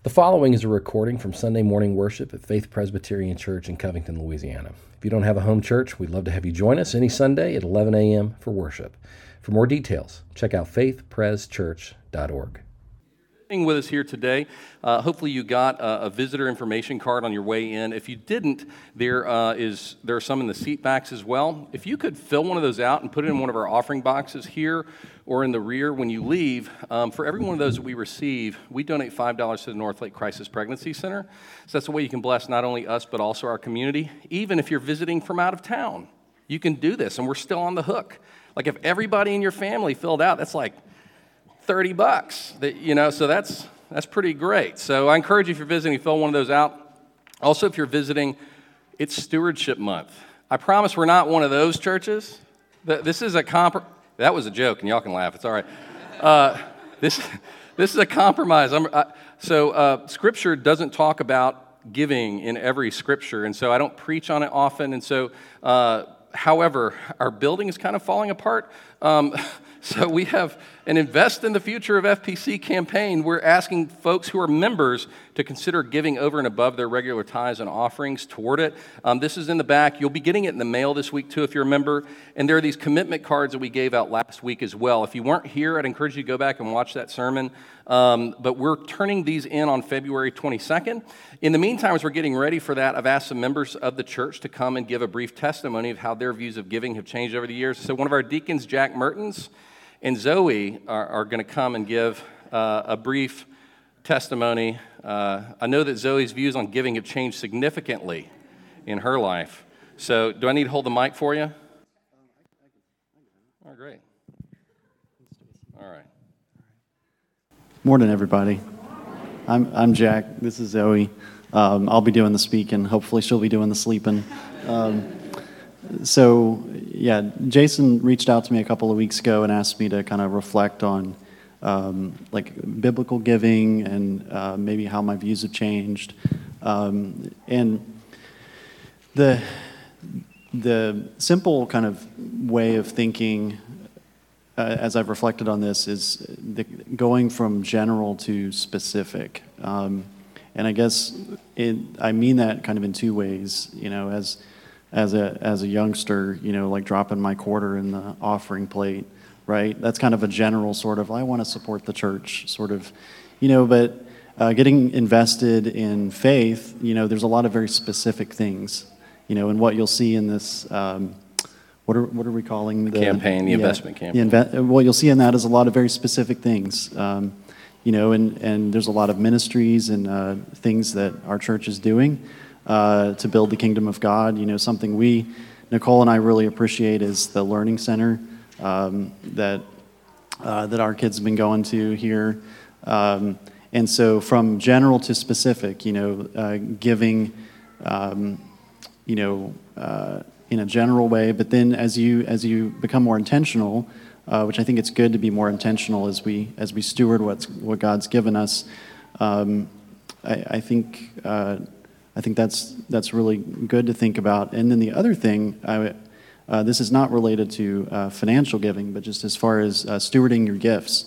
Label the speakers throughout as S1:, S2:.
S1: The following is a recording from Sunday morning worship at Faith Presbyterian Church in Covington, Louisiana. If you don't have a home church, we'd love to have you join us any Sunday at 11 a.m. for worship. For more details, check out faithpreschurch.org.
S2: With us here today. Hopefully you got a visitor information card on your way in. If you didn't, there are some in the seat backs as well. If you could fill one of those out and put it in one of our offering boxes here or in the rear when you leave, for every one of those that we receive, we donate $5 to the North Lake Crisis Pregnancy Center. So that's a way you can bless not only us but also our community. Even if you're visiting from out of town, you can do this, and we're still on the hook. Like if everybody in your family filled out, that's like $30, so that's pretty great. So I encourage you, if you're visiting, fill one of those out. Also, if you're visiting, it's Stewardship Month. I promise we're not one of those churches. This is a that was a joke, and y'all can laugh. It's all right. This is a compromise. Scripture doesn't talk about giving in every scripture, and so I don't preach on it often. And so, however, our building is kind of falling apart. So we have an Invest in the Future of FPC campaign. We're asking folks who are members to consider giving over and above their regular tithes and offerings toward it. This is in the back. You'll be getting it in the mail this week, too, if you're a member. And there are these commitment cards that we gave out last week as well. If you weren't here, I'd encourage you to go back and watch that sermon. But we're turning these in on February 22nd. In the meantime, as we're getting ready for that, I've asked some members of the church to come and give a brief testimony of how their views of giving have changed over the years. So one of our deacons, Jack Mertens, and Zoe are going to come and give a brief testimony. I know that Zoe's views on giving have changed significantly in her life. So do I need to hold the mic for you? Oh, great. All right.
S3: Morning, everybody. I'm Jack. This is Zoe. I'll be doing the speaking. Hopefully she'll be doing the sleeping. Jason reached out to me a couple of weeks ago and asked me to kind of reflect on biblical giving and maybe how my views have changed. And the simple kind of way of thinking as I've reflected on this is going from general to specific. And I guess I mean that kind of in two ways, as a youngster, like dropping my quarter in the offering plate, right? That's kind of a general sort of, I want to support the church sort of, but getting invested in faith, there's a lot of very specific things, and what you'll see in this, what are we calling the
S2: campaign, investment campaign.
S3: What you'll see in that is a lot of very specific things, and there's a lot of ministries and things that our church is doing to build the kingdom of God. Something Nicole and I really appreciate is the learning center that our kids have been going to here. And so from general to specific, giving, in a general way, but then as you become more intentional, which I think it's good to be more intentional as we steward what God's given us. I think that's really good to think about. And then the other thing, this is not related to financial giving, but just as far as stewarding your gifts.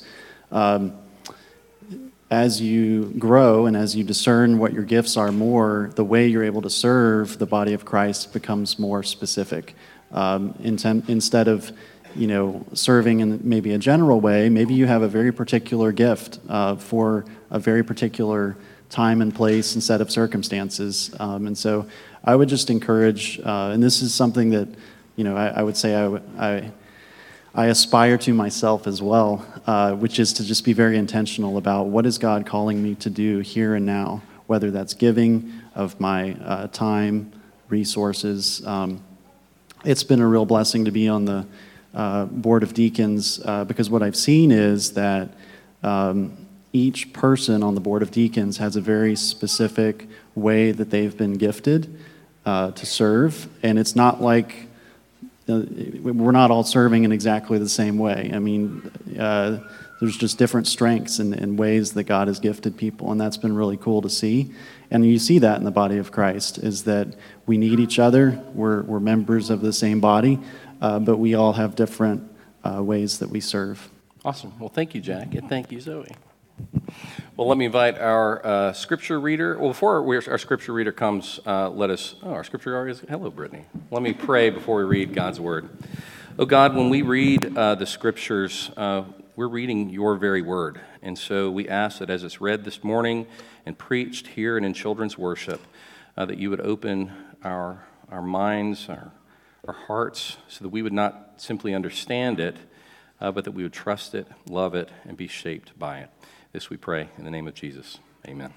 S3: As you grow and as you discern what your gifts are more, the way you're able to serve the body of Christ becomes more specific. Instead of serving in maybe a general way, maybe you have a very particular gift for a very particular time and place and set of circumstances. And so I would just encourage, and this is something that, I would say I aspire to myself as well, which is to just be very intentional about what is God calling me to do here and now, whether that's giving of my time, resources. It's been a real blessing to be on the board of deacons because what I've seen is that each person on the board of deacons has a very specific way that they've been gifted to serve, and it's not like we're not all serving in exactly the same way. I mean, there's just different strengths and ways that God has gifted people, and that's been really cool to see. And you see that in the body of Christ, is that we need each other. We're members of the same body, but we all have different ways that we serve.
S2: Awesome. Well, thank you, Jack, and thank you, Zoe. Well, let me invite our scripture reader. Well, before our scripture reader comes, our scripture reader is, hello, Brittany. Let me pray before we read God's word. Oh, God, when we read the scriptures, we're reading your very word. And so we ask that as it's read this morning and preached here and in children's worship, that you would open our minds, our hearts, so that we would not simply understand it, but that we would trust it, love it, and be shaped by it. This we pray in the name of Jesus. Amen.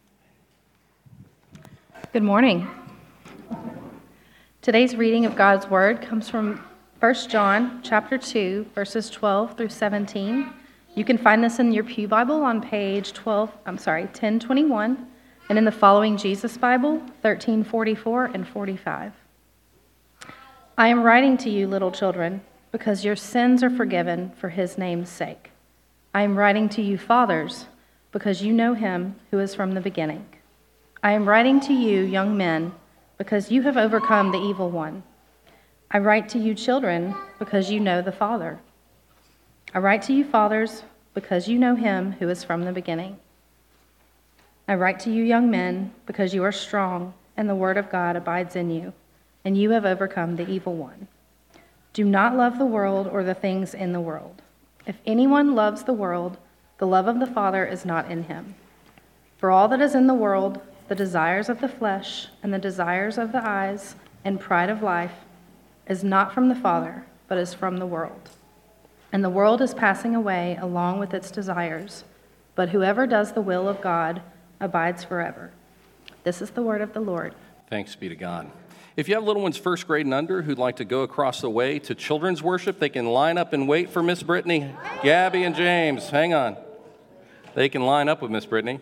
S4: Good morning. Today's reading of God's Word comes from 1 John chapter 2, verses 12 through 17. You can find this in your Pew Bible on page 1021, and in the Following Jesus Bible, 1344 and 45. I am writing to you, little children, because your sins are forgiven for his name's sake. I am writing to you, fathers, because you know him who is from the beginning. I am writing to you, young men, because you have overcome the evil one. I write to you, children, because you know the Father. I write to you, fathers, because you know him who is from the beginning. I write to you, young men, because you are strong, and the word of God abides in you, and you have overcome the evil one. Do not love the world or the things in the world. If anyone loves the world, the love of the Father is not in him. For all that is in the world, the desires of the flesh and the desires of the eyes and pride of life, is not from the Father, but is from the world. And the world is passing away along with its desires, but whoever does the will of God abides forever. This is the word of the Lord.
S2: Thanks be to God. If you have little ones first grade and under who'd like to go across the way to children's worship, they can line up and wait for Miss Brittany, Gabby, and James. Hang on. They can line up with Miss Brittany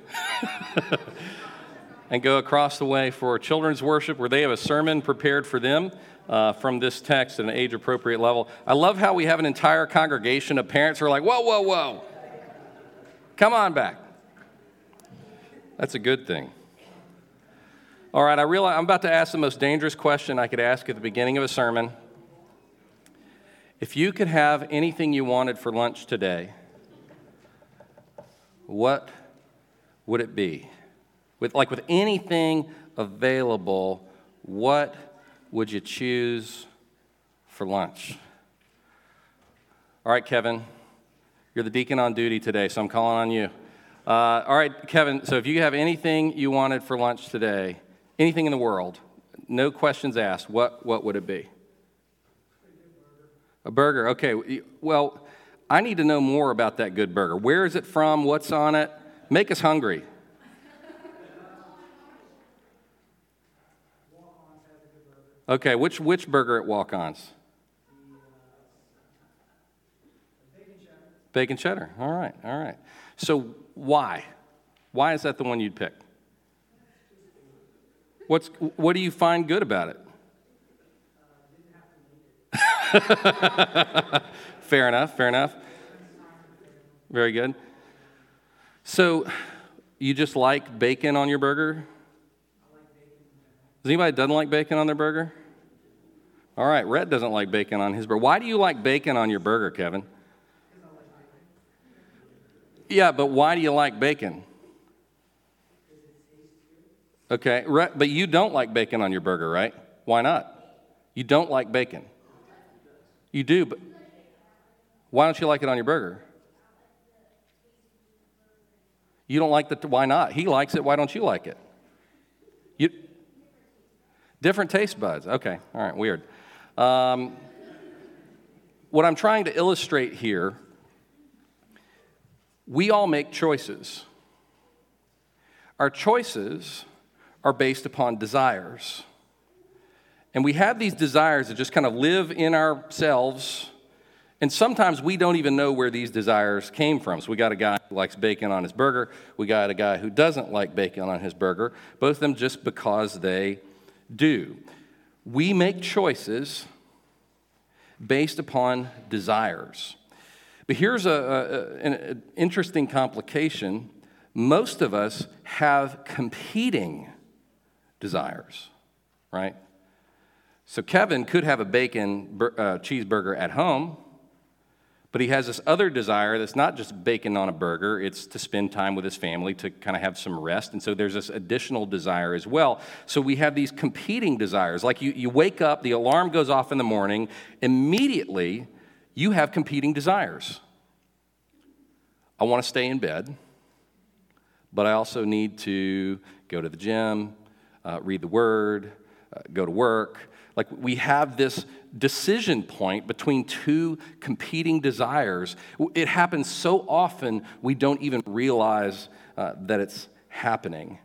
S2: and go across the way for children's worship where they have a sermon prepared for them from this text at an age-appropriate level. I love how we have an entire congregation of parents who are like, whoa, whoa, whoa. Come on back. That's a good thing. All right, I realize I'm about to ask the most dangerous question I could ask at the beginning of a sermon. If you could have anything you wanted for lunch today, what would it be? With anything available, what would you choose for lunch? All right, Kevin, you're the deacon on duty today, so I'm calling on you. All right, Kevin, so if you have anything you wanted for lunch today, anything in the world, no questions asked, what would it be? A burger, okay. Well, I need to know more about that good burger. Where is it from? What's on it? Make us hungry. Okay, which burger at Walk-On's? Bacon cheddar. All right. So why? Why is that the one you'd pick? What do you find good about it? Fair enough. Very good. So you just like bacon on your burger? Does anybody that doesn't like bacon on their burger? All right, Rhett doesn't like bacon on his burger. Why do you like bacon on your burger, Kevin? Yeah, but why do you like bacon? Okay, but you don't like bacon on your burger, right? Why not? You don't like bacon. You do, but why don't you like it on your burger? You don't like the, why not? He likes it, why don't you like it? Different taste buds. Okay, all right, weird. What I'm trying to illustrate here, we all make choices. Our choices are based upon desires. And we have these desires that just kind of live in ourselves, and sometimes we don't even know where these desires came from. So we got a guy who likes bacon on his burger. We got a guy who doesn't like bacon on his burger, both of them just because they do. We make choices based upon desires. But here's an interesting complication. Most of us have competing desires, right? So Kevin could have a bacon cheeseburger at home, But he has this other desire that's not just bacon on a burger, it's to spend time with his family, to kind of have some rest. And so there's this additional desire as well. So we have these competing desires. Like you wake up, the alarm goes off in the morning, immediately you have competing desires. I want to stay in bed, but I also need to go to the gym, read the Word, go to work. Like we have this decision point between two competing desires. It happens so often we don't even realize that it's happening.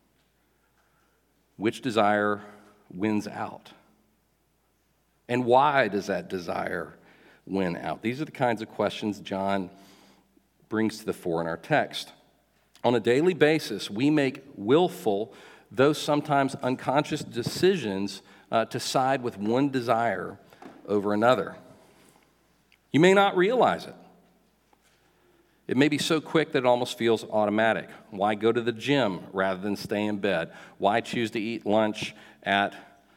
S2: Which desire wins out? And why does that desire win out? These are the kinds of questions John brings to the fore in our text. On a daily basis, we make willful, though sometimes unconscious decisions to side with one desire over another. You may not realize it. It may be so quick that it almost feels automatic. Why go to the gym rather than stay in bed? Why choose to eat lunch at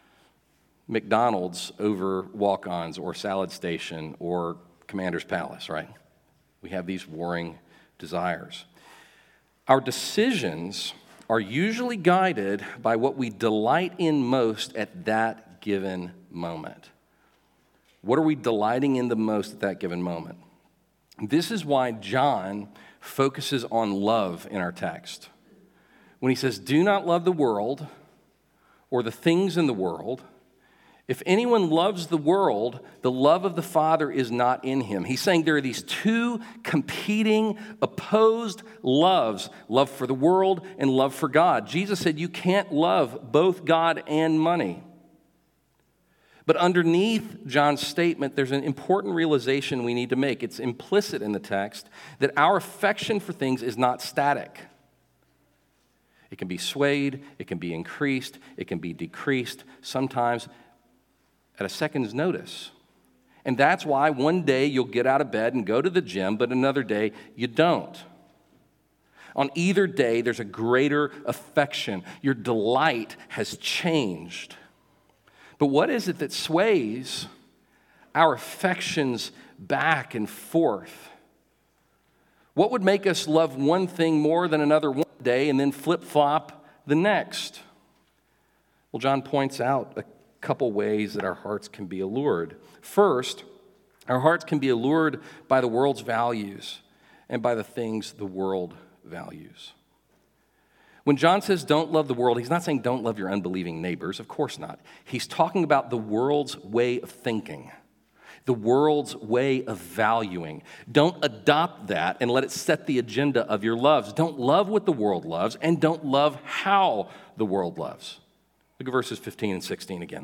S2: McDonald's over Walk-On's or Salad Station or Commander's Palace, right? We have these warring desires. Our decisions are usually guided by what we delight in most at that given moment. What are we delighting in the most at that given moment? This is why John focuses on love in our text. When he says, do not love the world or the things in the world. If anyone loves the world, the love of the Father is not in him. He's saying there are these two competing, opposed loves, love for the world and love for God. Jesus said you can't love both God and money. But underneath John's statement, there's an important realization we need to make. It's implicit in the text that our affection for things is not static. It can be swayed, it can be increased, it can be decreased, sometimes at a second's notice. And that's why one day you'll get out of bed and go to the gym, but another day you don't. On either day, there's a greater affection. Your delight has changed. But what is it that sways our affections back and forth? What would make us love one thing more than another one day and then flip-flop the next? Well, John points out a couple ways that our hearts can be allured. First, our hearts can be allured by the world's values and by the things the world values. When John says don't love the world, he's not saying don't love your unbelieving neighbors. Of course not. He's talking about the world's way of thinking, the world's way of valuing. Don't adopt that and let it set the agenda of your loves. Don't love what the world loves, and don't love how the world loves. Look at verses 15 and 16 again.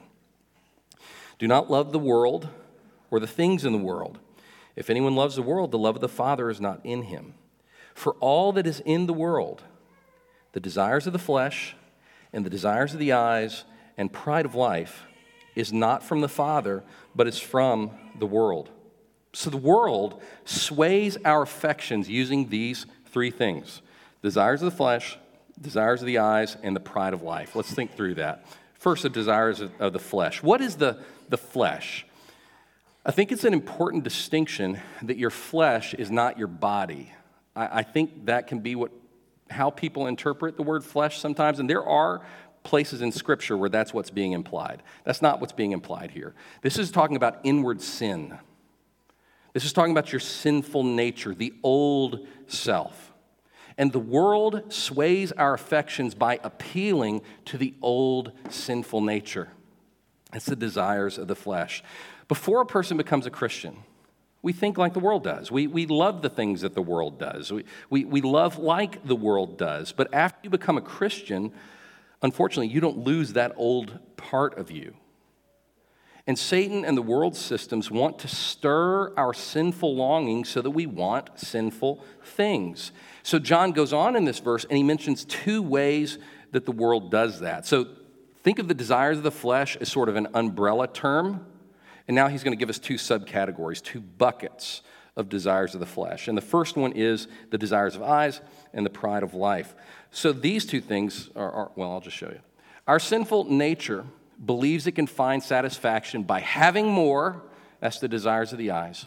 S2: Do not love the world or the things in the world. If anyone loves the world, the love of the Father is not in him. For all that is in the world, the desires of the flesh and the desires of the eyes and pride of life, is not from the Father, but is from the world. So the world sways our affections using these three things: desires of the flesh, desires of the eyes, and the pride of life. Let's think through that. First, the desires of the flesh. What is the flesh? I think it's an important distinction that your flesh is not your body. I think that can be how people interpret the word flesh sometimes, and there are places in Scripture where that's what's being implied. That's not what's being implied here. This is talking about inward sin. This is talking about your sinful nature, the old self. And the world sways our affections by appealing to the old sinful nature. It's the desires of the flesh. Before a person becomes a Christian, we think like the world does. We love the things that the world does. We love like the world does. But after you become a Christian, unfortunately, you don't lose that old part of you. And Satan and the world systems want to stir our sinful longings so that we want sinful things. So John goes on in this verse, and he mentions two ways that the world does that. So think of the desires of the flesh as sort of an umbrella term. And now he's going to give us two subcategories, two buckets of desires of the flesh. And the first one is the desires of eyes and the pride of life. So these two things are I'll just show you. Our sinful nature believes it can find satisfaction by having more, that's the desires of the eyes,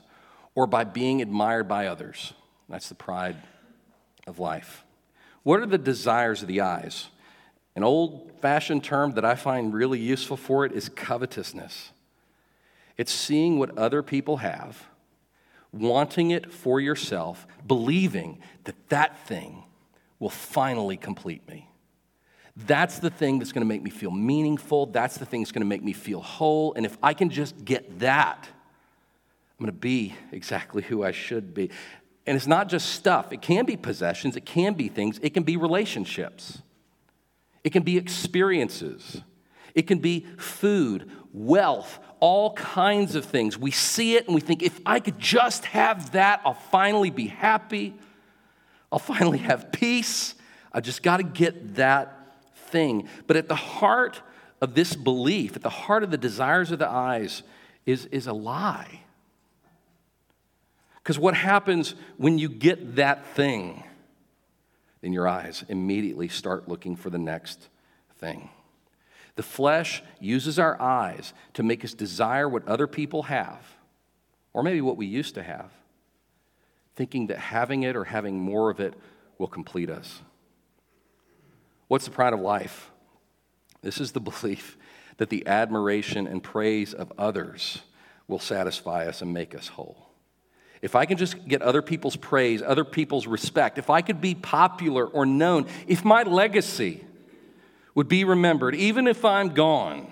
S2: or by being admired by others. That's the pride of life. What are the desires of the eyes? An old-fashioned term that I find really useful for it is covetousness. It's seeing what other people have, wanting it for yourself, believing that that thing will finally complete me. That's the thing that's going to make me feel meaningful. That's the thing that's going to make me feel whole. And if I can just get that, I'm going to be exactly who I should be. And it's not just stuff. It can be possessions. It can be things. It can be relationships. It can be experiences. It can be food, wealth, all kinds of things. We see it and we think, if I could just have that, I'll finally be happy. I'll finally have peace. I just got to get that thing. But at the heart of this belief, at the heart of the desires of the eyes, is a lie. Because what happens when you get that thing? Then your eyes immediately start looking for the next thing. The flesh uses our eyes to make us desire what other people have, or maybe what we used to have, thinking that having it or having more of it will complete us. What's the pride of life? This is the belief that the admiration and praise of others will satisfy us and make us whole. If I can just get other people's praise, other people's respect, if I could be popular or known, if my legacy would be remembered, even if I'm gone,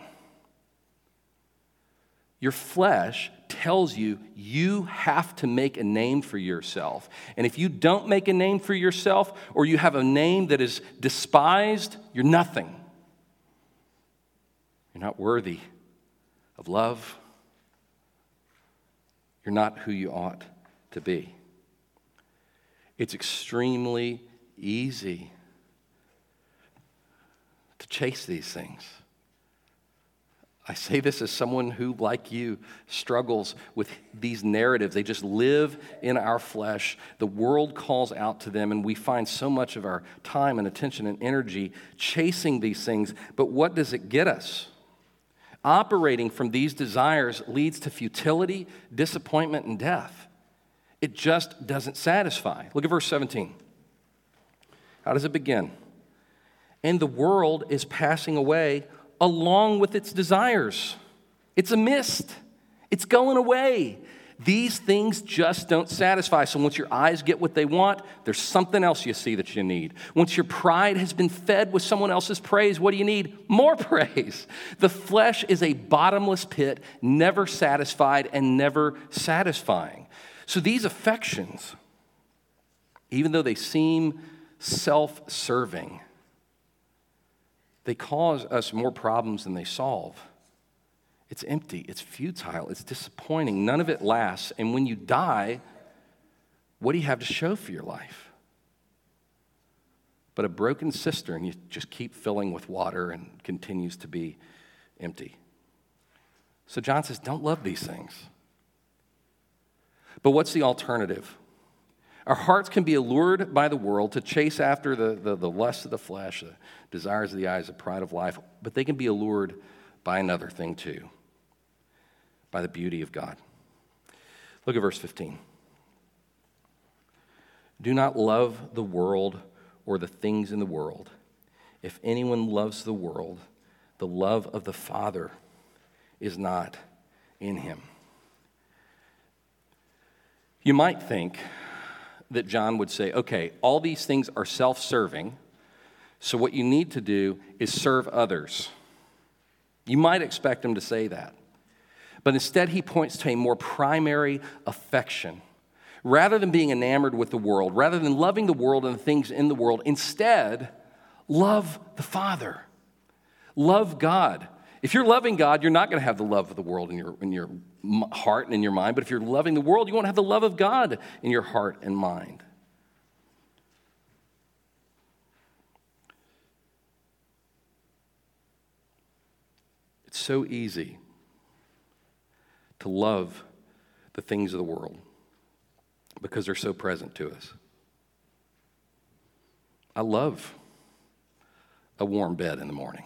S2: your flesh tells you you have to make a name for yourself. And if you don't make a name for yourself, or you have a name that is despised, you're nothing. You're not worthy of love. You're not who you ought to be. It's extremely easy to chase these things. I say this as someone who, like you, struggles with these narratives. They just live in our flesh. The world calls out to them, and we find so much of our time and attention and energy chasing these things. But what does it get us? Operating from these desires leads to futility, disappointment, and death. It just doesn't satisfy. Look at verse 17. How does it begin? And the world is passing away along with its desires. It's a mist. It's going away. These things just don't satisfy. So once your eyes get what they want, there's something else you see that you need. Once your pride has been fed with someone else's praise, what do you need? More praise. The flesh is a bottomless pit, never satisfied and never satisfying. So these affections, even though they seem self-serving, they cause us more problems than they solve. It's empty, it's futile, it's disappointing. None of it lasts. And when you die, what do you have to show for your life? But a broken cistern you just keep filling with water and continues to be empty. So John says, don't love these things. But what's the alternative? Our hearts can be allured by the world to chase after the lust of the flesh, the desires of the eyes, the pride of life, but they can be allured by another thing too, by the beauty of God. Look at verse 15. Do not love the world or the things in the world. If anyone loves the world, the love of the Father is not in him. You might think that John would say, okay, all these things are self-serving, so what you need to do is serve others. You might expect him to say that. But instead, he points to a more primary affection. Rather than being enamored with the world, rather than loving the world and the things in the world, instead, love the Father. Love God. If you're loving God, you're not going to have the love of the world in your heart and in your mind. But if you're loving the world, you won't have the love of God in your heart and mind. It's so easy to love the things of the world because they're so present to us. I love a warm bed in the morning.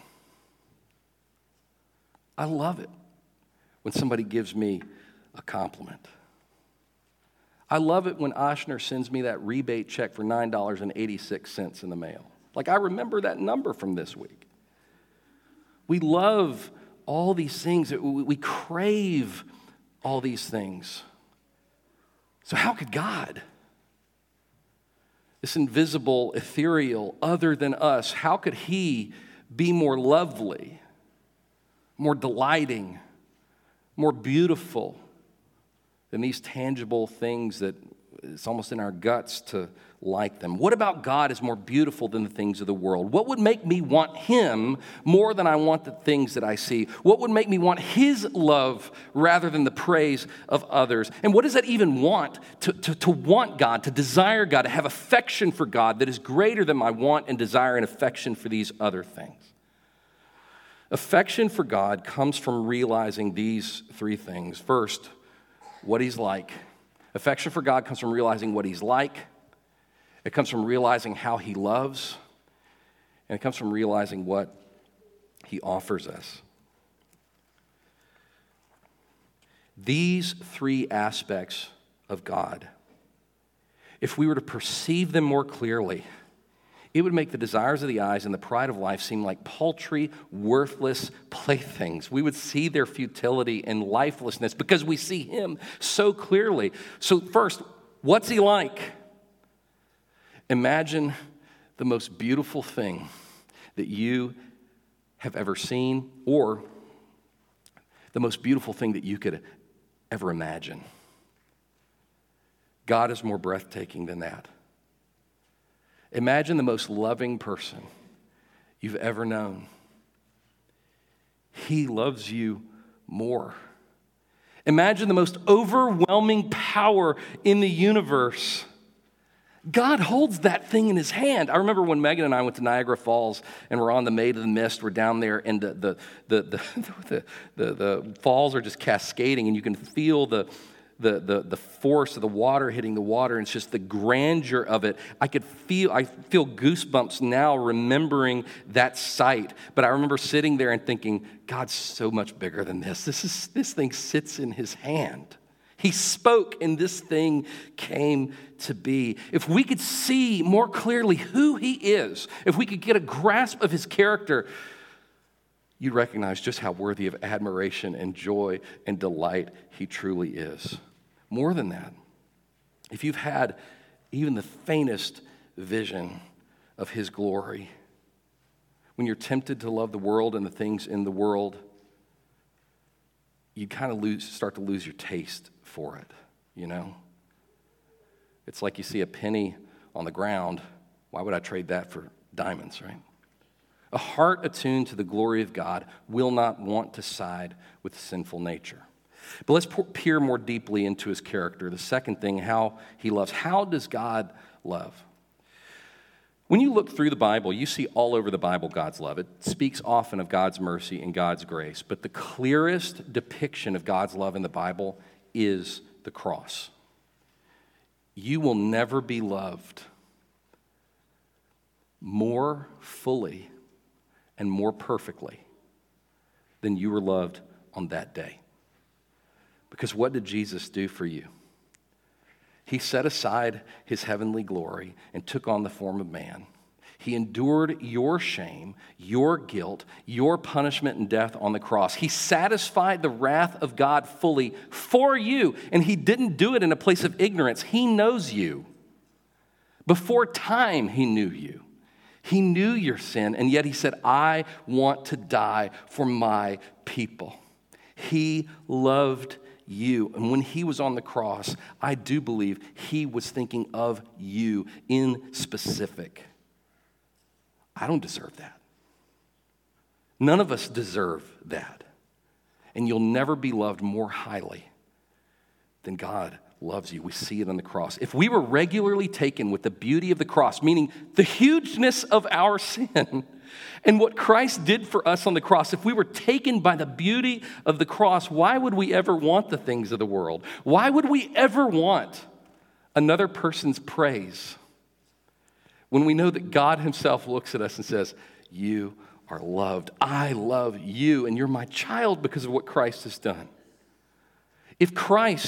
S2: I love it when somebody gives me a compliment. I love it when Oshner sends me that rebate check for $9.86 in the mail. Like, I remember that number from this week. We love all these things. We crave all these things. So how could God, this invisible, ethereal, other than us, how could he be more lovely, more delighting, more beautiful than these tangible things that it's almost in our guts to like them? What about God is more beautiful than the things of the world? What would make me want him more than I want the things that I see? What would make me want his love rather than the praise of others? And what does that even want? To want God, to desire God, to have affection for God that is greater than my want and desire and affection for these other things. Affection for God comes from realizing these three things. First, what he's like. Affection for God comes from realizing what he's like. It comes from realizing how he loves. And it comes from realizing what he offers us. These three aspects of God, if we were to perceive them more clearly, it would make the desires of the eyes and the pride of life seem like paltry, worthless playthings. We would see their futility and lifelessness because we see him so clearly. So first, what's he like? Imagine the most beautiful thing that you have ever seen, or the most beautiful thing that you could ever imagine. God is more breathtaking than that. Imagine the most loving person you've ever known. He loves you more. Imagine the most overwhelming power in the universe. God holds that thing in his hand. I remember when Megan and I went to Niagara Falls and we're on the Maid of the Mist. We're down there and the falls are just cascading and you can feel the force of the water hitting the water, and it's just the grandeur of it. I feel goosebumps now remembering that sight. But I remember sitting there and thinking, God's so much bigger than this. This thing sits in his hand. He spoke and this thing came to be. If we could see more clearly who he is, if we could get a grasp of his character, you'd recognize just how worthy of admiration and joy and delight he truly is. More than that, if you've had even the faintest vision of his glory, when you're tempted to love the world and the things in the world, you kind of start to lose your taste for it, you know? It's like you see a penny on the ground. Why would I trade that for diamonds, right? A heart attuned to the glory of God will not want to side with sinful nature. But let's peer more deeply into his character. The second thing, how he loves. How does God love? When you look through the Bible, you see all over the Bible God's love. It speaks often of God's mercy and God's grace. But the clearest depiction of God's love in the Bible is the cross. You will never be loved more fully and more perfectly than you were loved on that day. Because what did Jesus do for you? He set aside his heavenly glory and took on the form of man. He endured your shame, your guilt, your punishment and death on the cross. He satisfied the wrath of God fully for you, and he didn't do it in a place of ignorance. He knows you. Before time, he knew you. He knew your sin, and yet he said, I want to die for my people. He loved you. And when he was on the cross, I do believe he was thinking of you in specific. I don't deserve that. None of us deserve that. And you'll never be loved more highly than God loves you. We see it on the cross. If we were regularly taken with the beauty of the cross, meaning the hugeness of our sin, and what Christ did for us on the cross, if we were taken by the beauty of the cross, why would we ever want the things of the world? Why would we ever want another person's praise when we know that God himself looks at us and says, you are loved. I love you, and you're my child because of what Christ has done. If Christ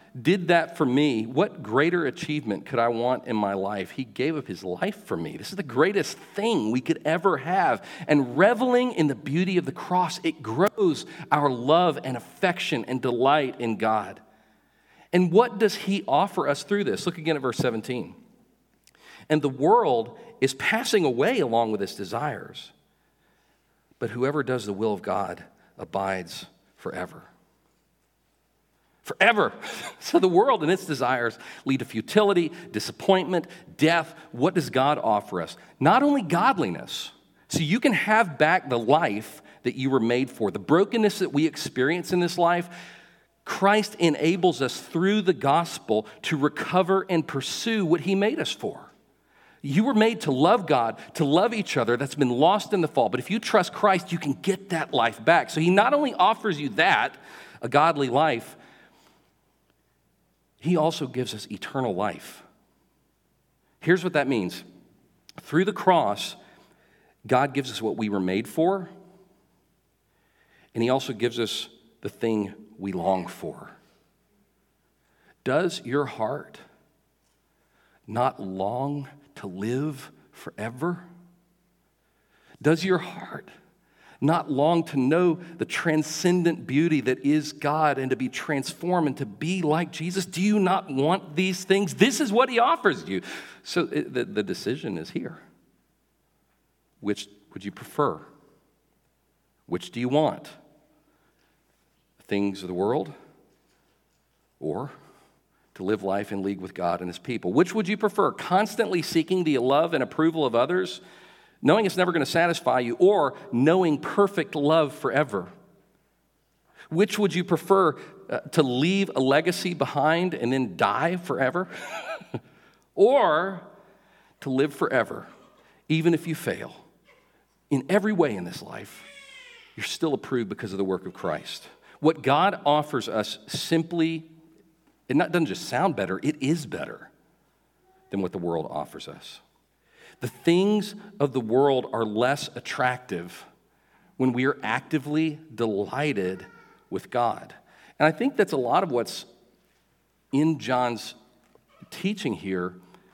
S2: did that for me, what greater achievement could I want in my life? He gave up his life for me. This is the greatest thing we could ever have. And reveling in the beauty of the cross, it grows our love and affection and delight in God. And what does he offer us through this? Look again at verse 17. And the world is passing away along with its desires, but whoever does the will of God abides forever. Forever. So the world and its desires lead to futility, disappointment, death. What does God offer us? Not only godliness, so you can have back the life that you were made for. The brokenness that we experience in this life, Christ enables us through the gospel to recover and pursue what he made us for. You were made to love God, to love each other. That's been lost in the fall. But if you trust Christ, you can get that life back. So he not only offers you that, a godly life, he also gives us eternal life. Here's what that means. Through the cross, God gives us what we were made for, and he also gives us the thing we long for. Does your heart not long to live forever? Does your heart not long to know the transcendent beauty that is God and to be transformed and to be like Jesus? Do you not want these things? This is what he offers you. So the decision is here. Which would you prefer? Which do you want? The things of the world or to live life in league with God and his people? Which would you prefer? Constantly seeking the love and approval of others, knowing it's never going to satisfy you, or knowing perfect love forever? Which would you prefer, to leave a legacy behind and then die forever? Or to live forever, even if you fail in every way in this life, you're still approved because of the work of Christ. What God offers us simply, it doesn't just sound better, it is better than what the world offers us. The things of the world are less attractive when we are actively delighted with God. And I think that's a lot of what's in John's teaching here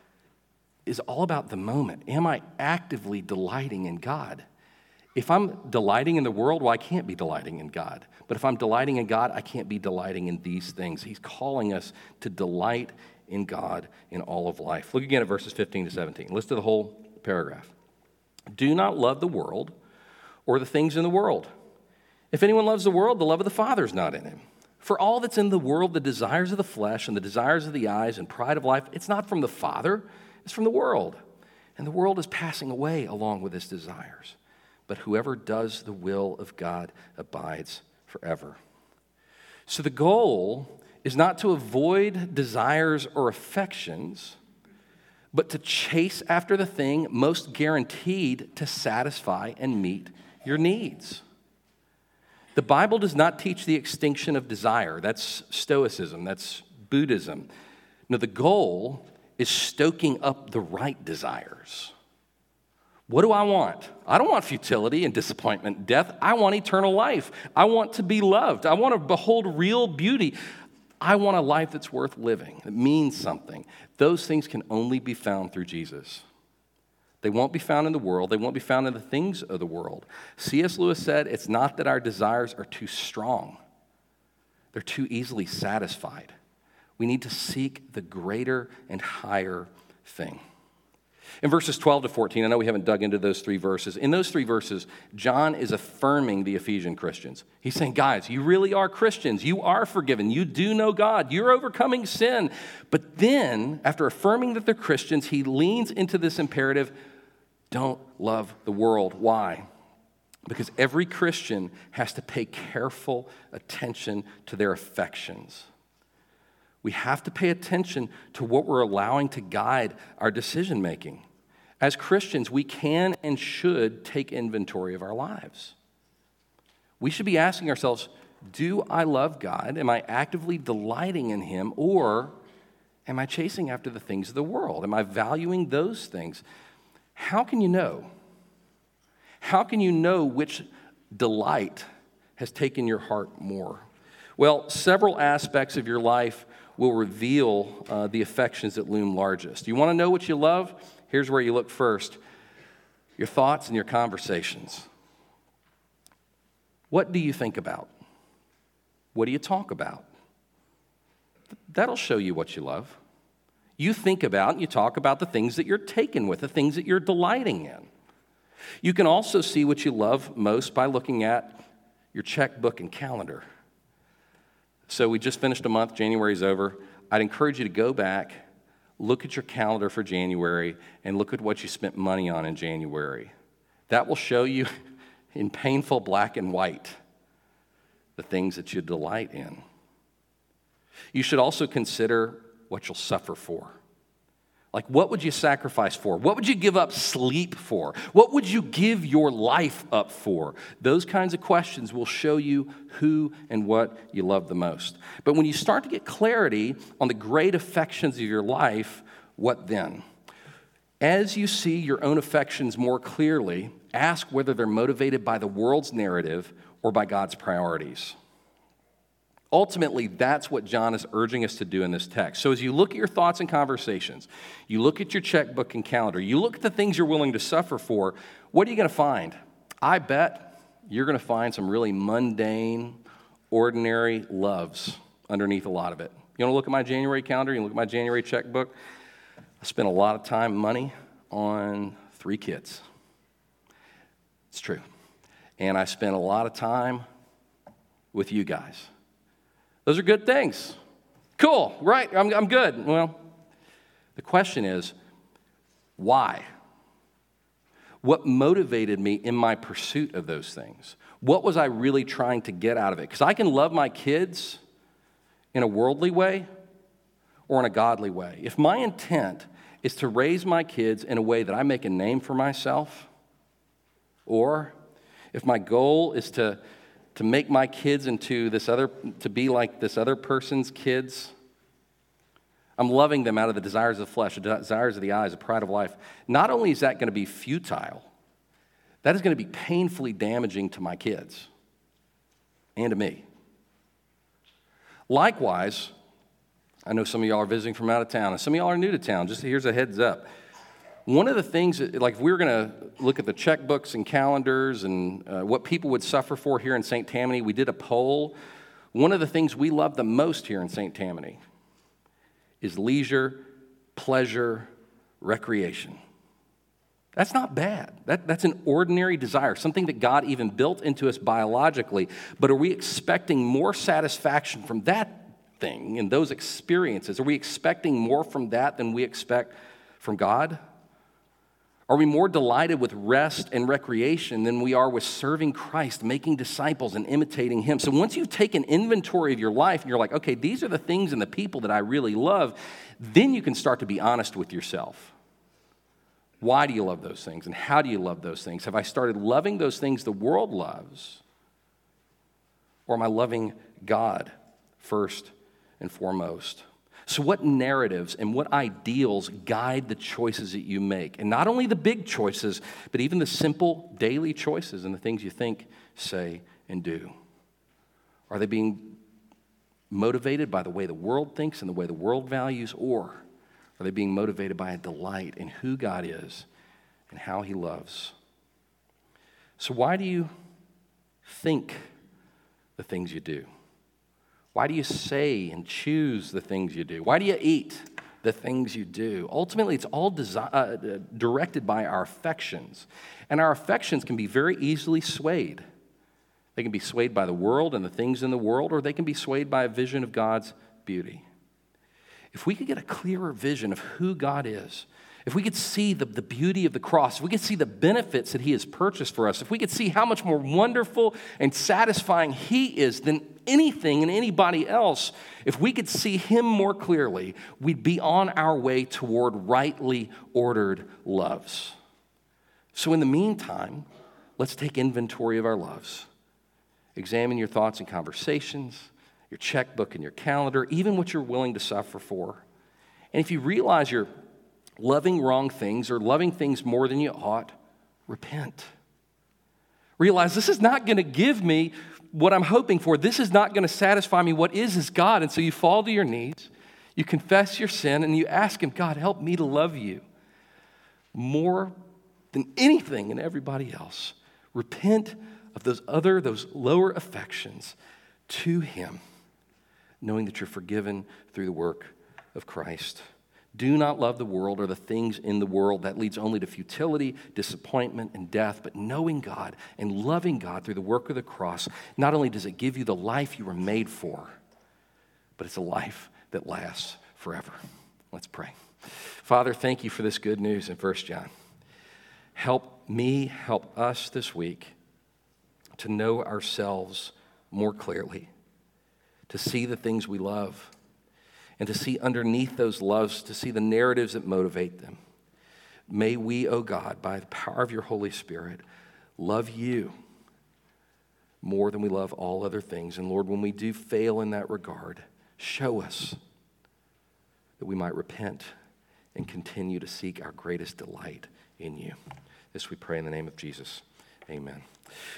S2: is all about the moment. Am I actively delighting in God? If I'm delighting in the world, well, I can't be delighting in God. But if I'm delighting in God, I can't be delighting in these things. He's calling us to delight in God in all of life. Look again at verses 15 to 17. Listen to the whole paragraph. Do not love the world or the things in the world. If anyone loves the world, the love of the Father is not in him. For all that's in the world, the desires of the flesh and the desires of the eyes and pride of life, it's not from the Father, it's from the world. And the world is passing away along with its desires. But whoever does the will of God abides forever. So the goal is not to avoid desires or affections, but to chase after the thing most guaranteed to satisfy and meet your needs. The Bible does not teach the extinction of desire. That's Stoicism, that's Buddhism. No, the goal is stoking up the right desires. What do I want? I don't want futility and disappointment and death. I want eternal life. I want to be loved. I want to behold real beauty. I want a life that's worth living, that means something. Those things can only be found through Jesus. They won't be found in the world. They won't be found in the things of the world. C.S. Lewis said, it's not that our desires are too strong. They're too easily satisfied. We need to seek the greater and higher thing. In verses 12 to 14, I know we haven't dug into those three verses. In those three verses, John is affirming the Ephesian Christians. He's saying, guys, you really are Christians. You are forgiven. You do know God. You're overcoming sin. But then, after affirming that they're Christians, he leans into this imperative, don't love the world. Why? Because every Christian has to pay careful attention to their affections. We have to pay attention to what we're allowing to guide our decision making. As Christians, we can and should take inventory of our lives. We should be asking ourselves, do I love God? Am I actively delighting in him? Or am I chasing after the things of the world? Am I valuing those things? How can you know? How can you know which delight has taken your heart more? Well, several aspects of your life will reveal the affections that loom largest. You want to know what you love? Here's where you look first. Your thoughts and your conversations. What do you think about? What do you talk about? That'll show you what you love. You think about and you talk about the things that you're taken with, the things that you're delighting in. You can also see what you love most by looking at your checkbook and calendar. So we just finished a month, January's over. I'd encourage you to go back, look at your calendar for January, and look at what you spent money on in January. That will show you in painful black and white the things that you delight in. You should also consider what you'll suffer for. Like, what would you sacrifice for? What would you give up sleep for? What would you give your life up for? Those kinds of questions will show you who and what you love the most. But when you start to get clarity on the great affections of your life, what then? As you see your own affections more clearly, ask whether they're motivated by the world's narrative or by God's priorities. Ultimately, that's what John is urging us to do in this text. So as you look at your thoughts and conversations, you look at your checkbook and calendar, you look at the things you're willing to suffer for, what are you going to find? I bet you're going to find some really mundane, ordinary loves underneath a lot of it. You want to look at my January calendar? You look at my January checkbook? I spent a lot of time and money on 3 kids. It's true. And I spent a lot of time with you guys. Those are good things. Cool, right, I'm good. Well, the question is, why? What motivated me in my pursuit of those things? What was I really trying to get out of it? Because I can love my kids in a worldly way or in a godly way. If my intent is to raise my kids in a way that I make a name for myself, or if my goal is to make my kids to be like this other person's kids, I'm loving them out of the desires of the flesh, the desires of the eyes, the pride of life. Not only is that going to be futile, that is going to be painfully damaging to my kids and to me. Likewise, I know some of y'all are visiting from out of town, and some of y'all are new to town. Just here's a heads up. One of the things, like if we were going to look at the checkbooks and calendars and what people would suffer for here in St. Tammany, we did a poll. One of the things we love the most here in St. Tammany is leisure, pleasure, recreation. That's not bad. That's an ordinary desire, something that God even built into us biologically. But are we expecting more satisfaction from that thing and those experiences? Are we expecting more from that than we expect from God? Are we more delighted with rest and recreation than we are with serving Christ, making disciples, and imitating Him? So once you've taken inventory of your life and you're like, okay, these are the things and the people that I really love, then you can start to be honest with yourself. Why do you love those things? And how do you love those things? Have I started loving those things the world loves? Or am I loving God first and foremost? So what narratives and what ideals guide the choices that you make? And not only the big choices, but even the simple daily choices and the things you think, say, and do. Are they being motivated by the way the world thinks and the way the world values, or are they being motivated by a delight in who God is and how He loves? So why do you think the things you do? Why do you say and choose the things you do? Why do you eat the things you do? Ultimately, it's all directed by our affections. And our affections can be very easily swayed. They can be swayed by the world and the things in the world, or they can be swayed by a vision of God's beauty. If we could get a clearer vision of who God is, if we could see the beauty of the cross, if we could see the benefits that He has purchased for us, if we could see how much more wonderful and satisfying He is than anything and anybody else, if we could see Him more clearly, we'd be on our way toward rightly ordered loves. So in the meantime, let's take inventory of our loves. Examine your thoughts and conversations, your checkbook and your calendar, even what you're willing to suffer for. And if you realize you're loving wrong things or loving things more than you ought, repent. Realize this is not going to give me what I'm hoping for. This is not going to satisfy me. What is God. And so you fall to your knees You confess your sin and you ask him, God, help me to love you more than anything and everybody else. Repent of those lower affections to him, knowing that you're forgiven through the work of Christ. Do not love the world or the things in the world. That leads only to futility, disappointment, and death. But knowing God and loving God through the work of the cross, not only does it give you the life you were made for, but it's a life that lasts forever. Let's pray. Father, thank you for this good news in 1 John. Help me, help us this week to know ourselves more clearly, to see the things we love, and to see underneath those loves, to see the narratives that motivate them. May we, O God, by the power of your Holy Spirit, love you more than we love all other things. And Lord, when we do fail in that regard, show us that we might repent and continue to seek our greatest delight in you. This we pray in the name of Jesus. Amen.